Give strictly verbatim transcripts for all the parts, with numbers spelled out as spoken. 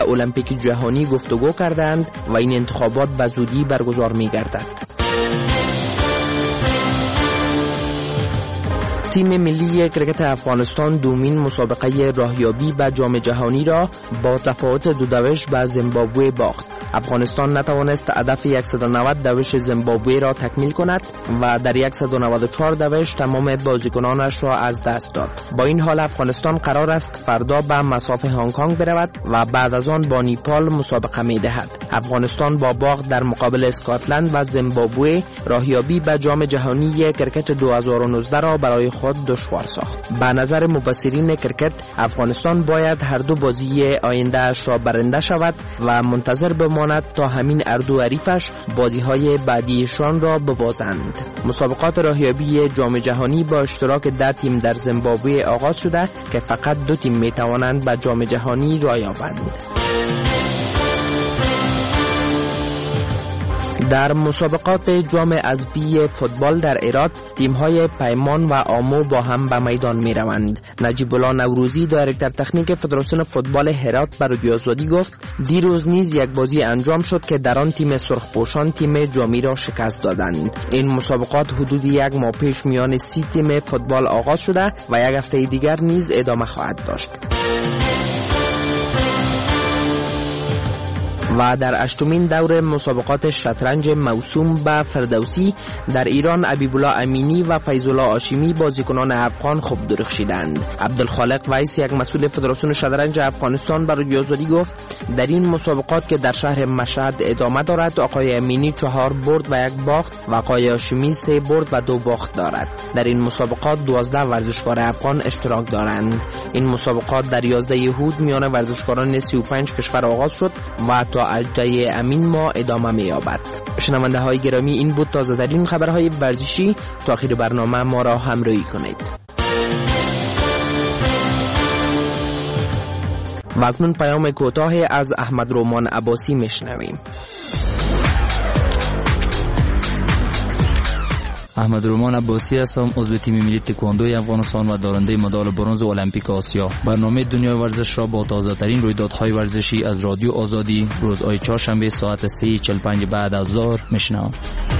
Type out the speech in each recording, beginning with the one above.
المپیک جهانی گفتگو کردند و این انتخابات به زودی برگزار می‌گردد. تیم ملی کرکت افغانستان دومین مسابقه راهیابی به جام جهانی را با تفاوت دو دوش به زیمبابوه باخت. افغانستان نتوانست هدف صد و نود دوش زیمبابوه را تکمیل کند و در صد و نود و چهار دوش تمام بازیکنانش را از دست داد. با این حال افغانستان قرار است فردا به مساف هنگ کنگ برود و بعد از آن با نیپال مسابقه می دهد. افغانستان با باخت در مقابل اسکاتلند و زیمبابوه راهیابی به جام جهانی کرکت دو هزار و نوزده را برای خود دشوار ساخت. به نظر مبصرین کرکت افغانستان باید هر دو بازی آینده اش را برنده شود و منتظر بماند تا همین اردو حریفش بازی‌های بعدیشان را ببازند. مسابقات راهیابی جام جهانی با اشتراک ده تیم در زیمبابوه آغاز شده که فقط دو تیم می‌توانند به جام جهانی راه یابند. در مسابقات جام حذفی فوتبال در ایران تیم‌های پیمان و آمو با هم به میدان می‌روند. نجیب الله نوروزی دایرکتور تکنیک فدراسیون فوتبال هرات به رادیو آزادی گفت دیروز نیز یک بازی انجام شد که در آن تیم سرخپوشان تیم جامی را شکست دادند. این مسابقات حدود یک ماه پیش میان سی تیم فوتبال آغاز شده و یک هفته دیگر نیز ادامه خواهد داشت. و در هشتمین دور مسابقات شطرنج موسوم به فردوسی در ایران حبیب‌الله امینی و فیض‌الله هاشمی بازیکنان افغان خوب درخشیدند. عبدالخالق ویس یک مسئول فدراسیون شطرنج افغانستان بر رادیو آزادی گفت در این مسابقات که در شهر مشهد ادامه دارد آقای امینی چهار برد و یک باخت و آقای هاشمی سه برد و دو باخت دارد. در این مسابقات دوازده ورزشکار افغان اشتراک دارند. این مسابقات در یازده یهود میان ورزشکاران سی و پنج کشور آغاز شد و تا هجده امین ما ادامه می‌یابد. شنونده های گرامی این بود تازه ترین خبرهای ورزشی. تا آخر برنامه ما را همراهی کنید. و اکنون پیام کوتاه از احمد رومان عباسی میشنویم. احمد رومان عباسی هستم، عضو تیم ملی تکواندوی افغانستان و دارنده مدال برنز المپیک آسیا. برنامه دنیای ورزش را با تازه ترین رویدادهای ورزشی از رادیو آزادی روزهای چهارشنبه ساعت سه و چهل و پنج بعد از ظهر میشنوم.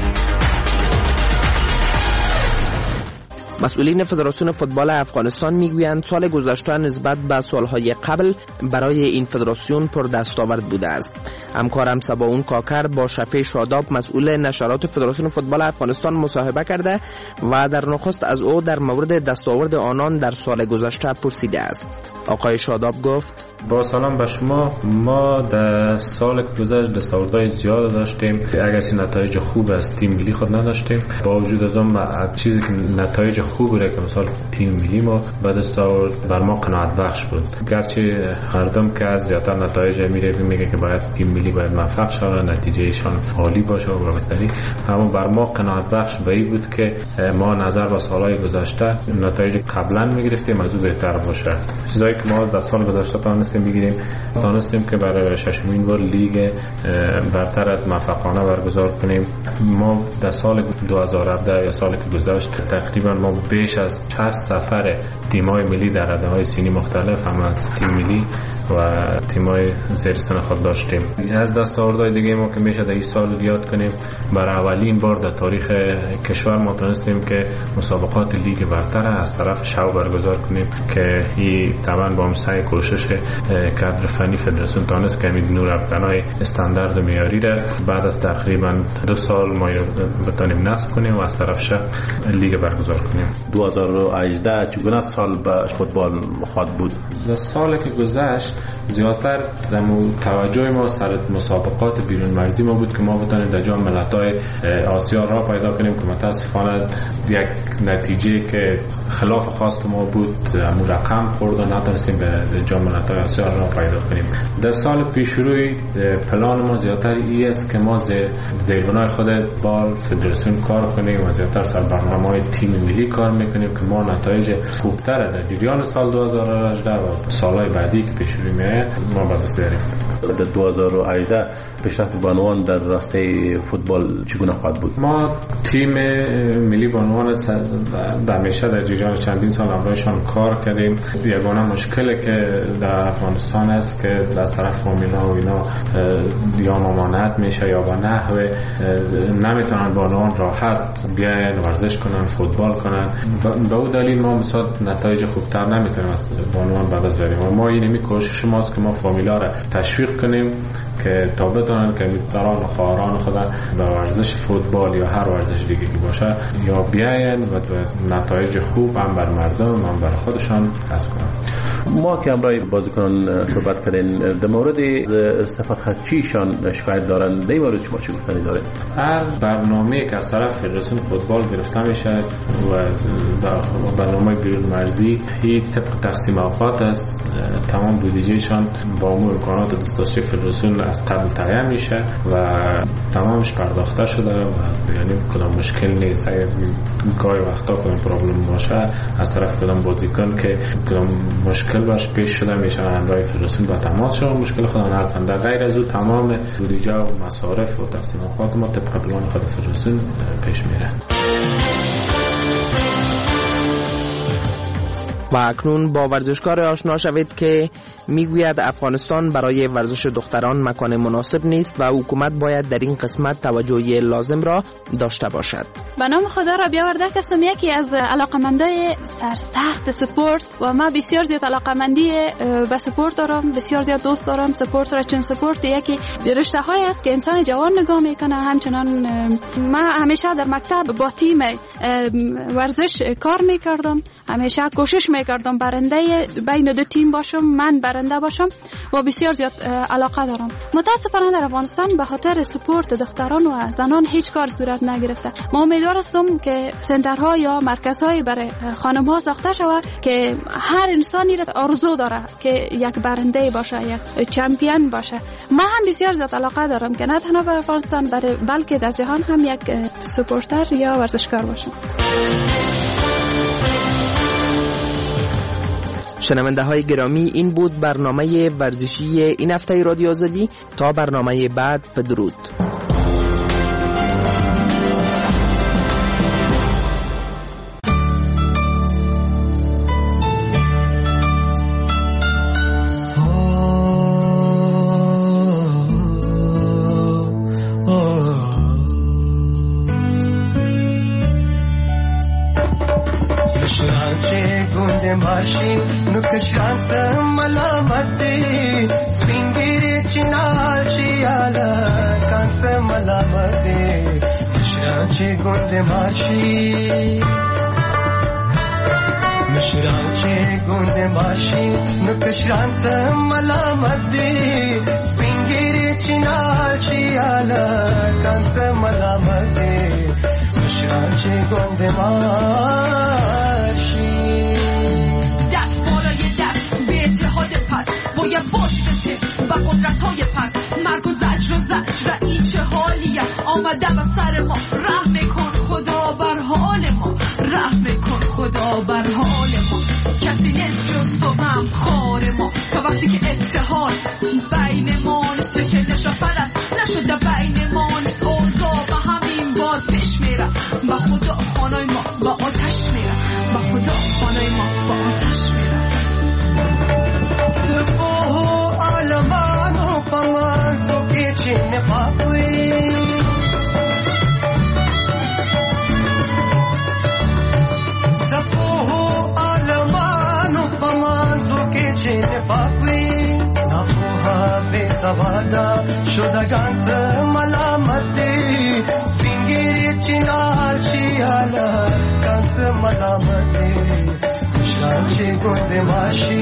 مسئولین فدراسیون فوتبال افغانستان میگویند سال گذشته نسبت به سالهای قبل برای این فدراسیون پر دستاورد بوده است. همکارم سباون کاکر با شفیع شاداب مسئول نشرات فدراسیون فوتبال افغانستان مصاحبه کرده و در نخست از او در مورد دستاورد آنان در سال گذشته پرسیده است. آقای شاداب گفت: با سلام به شما، ما در سال گذشته دستاوردهای زیاد داشتیم، اگرچه نتایج خوب از تیم ملی خود نداشتیم. با وجود از اون چیزی که نتایج خوب بود که مثلا تیم ملی ما به دستاورد بر ما قناعت بخش بود، گرچه مردم که از زیادتر نتایج میره میگه که باید تیم ملی باید موفق شود، نتیجهشان عالی باشه و بهتری، اما بر ما قناعت بخش به این بود که ما نظر به سالهای گذشته نتایج قبلا میگرفتیم از او بهتر باشه. چیزایی که ما در سال گذشته تونستیم بگیریم، تونستیم که برای ششمین بار لیگ برتر موفقانه برگزار کنیم. ما در سال دو هزار و هفده یا سالی که گذشت تقریبا ما بیش از شصت سفر تیم‌های ملی در رده‌های سنی مختلف هم از تیم ملی و تیم‌های زیر سن خود داشتیم. از دستاوردهای دیگه ما که میشه در این سال یاد کنیم، برای اولین بار در تاریخ کشور ما تونستیم که مسابقات لیگ برتر از طرف شو برگزار کنیم که این طبعا با مسعی کوشش کادر فنی فدراسیون تونست که امید نور افغانای استاندارد معیاری را بعد از تقریبا دو سال ما بتونیم نصب کنیم و از طرف شو لیگ برگزار کنیم. دو هزار و هجده چگونه سال به فوتبال خود بود؟ در سالی که گذشت زیادتر در توجه ما سر مسابقات بیرون مرزی ما بود که ما بتونیم در جام ملت‌های آسیا را پیدا کنیم که متاسفانه یک نتیجه که خلاف خواست ما بود همون رقم خورد و نتونستیم به جام ملت‌های آسیا را پیدا کنیم. در سال پیش روی پلان ما زیادتر ای است که ما زیربنای خود با فدراسیون کار کنیم و زیادتر سر برنامه‌های تیم ملی کار میکنیم که ما نتایج خوبتر در جریان سال دو هزار و هجده و سالهای بعدی که پیش رو میاد ما به دست بیاریم. در دو هزار و هجده پیشرفت بانوان در راسته فوتبال چگونه خواهد بود؟ ما تیم ملی بانوان همیشه در جریان چندین سال همراهشان کار کردیم. یگانه مشکلی که در افغانستان است که از طرف فامیلا و اینا یا ممانعت میشه یا با نحوه نمیتونن بانوان راحت بیاین ورزش کنن، فوتبال کنن. به اون دلیل ما مثلا نتایج خوبتر نمیتونیم از بانوان به دست بیاریم. ما این می کوشش ماست که ما فامیلا را تشویق کنیم که تا بتونن که میتران و خواهران خدا به ورزش فوتبال یا هر ورزش دیگه که باشه یا بیاین و نتایج خوب هم بر مردم هم بر خودشان کسب کنن. ما که همراه بازیکنان صحبت کردین در مورد سفر خرچیشان شکایت دارن، در این مورد شما چه گفتنی داره؟ هر برنامه که از طرف فدراسیون فوتبال گرفته میشه و برنامه بیرون مرزی هی طبق تقسیم اوقات است، تمام بودجهشان با امکانات دسترسی فدراسیون از قبل تعیین میشه و تمامش پرداخته شده و یعنی کدام مشکل نیست. اگر گاهی وقتا کدام پرابلم باشه از طرف کدام بازیکن که کدام مشکل باش پیش شده میشه همراه فدراسیون با تماس شد مشکل خودمون حل کنند. غیر از او تمام بودجه و مصارف و تقسیم اوقات ما طبق پلان خود فدراسیون پیش میره. و اکنون با ورزشکار آشنا شوید که میگوید افغانستان برای ورزش دختران مکان مناسب نیست و حکومت باید در این قسمت توجه لازم را داشته باشد. به نام خدا را بیاورده کسم یکی از علاقمندای سرسخت سپورت و ما بسیار زیاد علاقمندی به سپورت دارم، بسیار زیاد دوست دارم سپورت را، چون سپورت یکی رشته های است که انسان جوان نگاه میکنه. همچنان من همیشه در مکتب با تیم ورزش کار میکردم، همیشه کوشش میکردم برنده بین دو تیم باشم، من برنده باشم و بسیار زیاد علاقه دارم. متاسفانه در افغانستان به خاطر سپورت دختران و زنان هیچ کار صورت نگرفته. ما امیدوارم که سنترها یا مرکزهای برای خانم‌ها ساخته شود که هر انسانی را آرزو داره که یک برنده باشه، یک چمپیون باشه. من هم بسیار زیاد علاقه دارم که نه تنها در افغانستان بلکه در جهان هم یک سپورتر یا ورزشکار باشم. شنونده های گرامی، این بود برنامه ورزشی این هفته رادیو آزادی. تا برنامه بعد، بدرود. آمدم از سر ما، رحم کن خدا بر حال ما، رحم کن خدا بر حال ما. کسی نیست جز تو هم خار ما، تا وقتی که اتحاد بین ما نیست، که نشافر است نشده بین ما نیست، اوضاع و همین باد پیش میره. با خدا خانای ما با آتش میره، با خدا خانای ما با آتش میره. دفوه آلمانو پمازو که چین پاپوی سوادا شدگان سملامتی سپینگیری چینال چیالا کان سملامتی شرانچی گند ماشی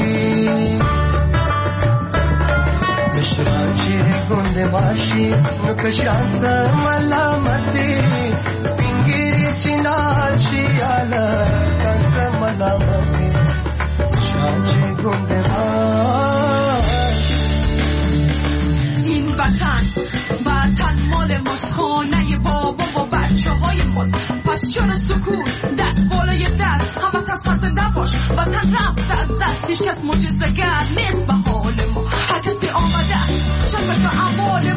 شرانچی گند ماشی نکشان سملامتی سپینگیری چینال چیالا کان سملامتی شرانچی گند ماشی. وطن وطن مال ماست، خانه بابا و بچه های ماست، پس چرا سکوت؟ دست بالای دست همه پس خسته نباش وطن رفت از دست هیچ کس معجزه‌گر نیست به حال ما هر کسی آمده چشمش به اعمال